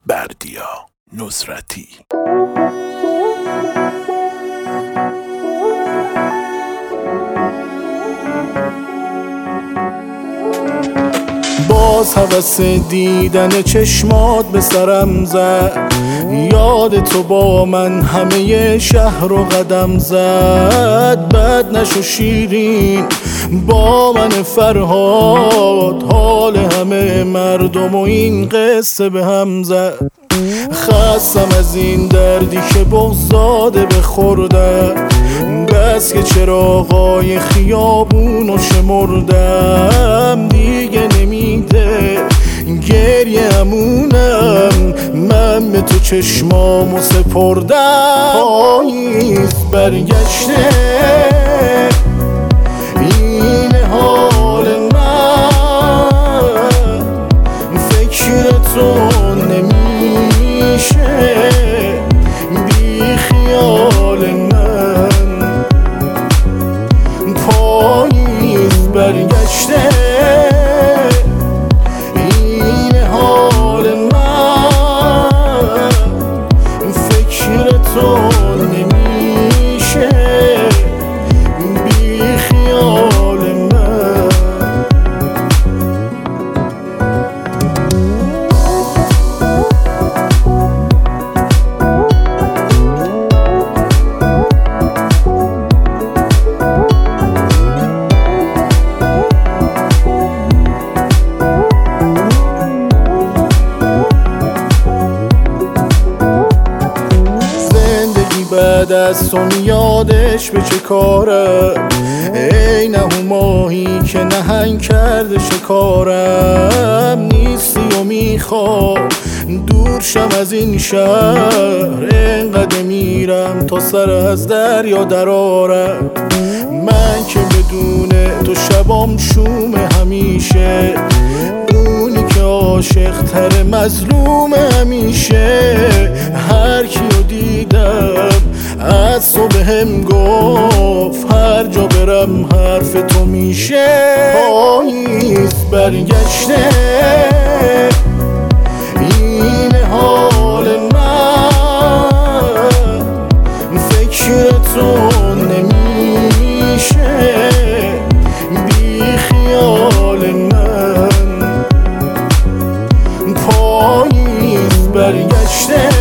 بردیا نصرتی. باز هوس دیدن چشمات به سرم زد، یاد تو با من همه شهر رو قدم زد. بد نشو شیرین با من فرهاد، حال همه مردم و این قصه به هم زد. خستم از این دردی که بغضاده بخوردم، بس که چراغای خیابونو شمردم. دیگه نمیده گریه امونم، من به تو چشمامو سپردم. پاییز برگشته این حال من، فکر تو نمیشه بی خیال من. پاییز برگشته این حال من، فکر تو نمیشه بی خیال من. بعد از تو میادش به چه کاره، ای نه ماهی که نهنگ کرده شکارم. نیستی و میخوام دور شم از این شهر، اینقدر میرم تا سر از دریا درارم. من که بدون تو شبام شوم همیشه، اونی که عاشق تر مظلوم همیشه. هر کیو دیدم از تو بهم گفت، هر جا برم حرف تو میشه. پاییز برگشته این حال من، فکر تو نمیشه بی خیال من. پاییز برگشته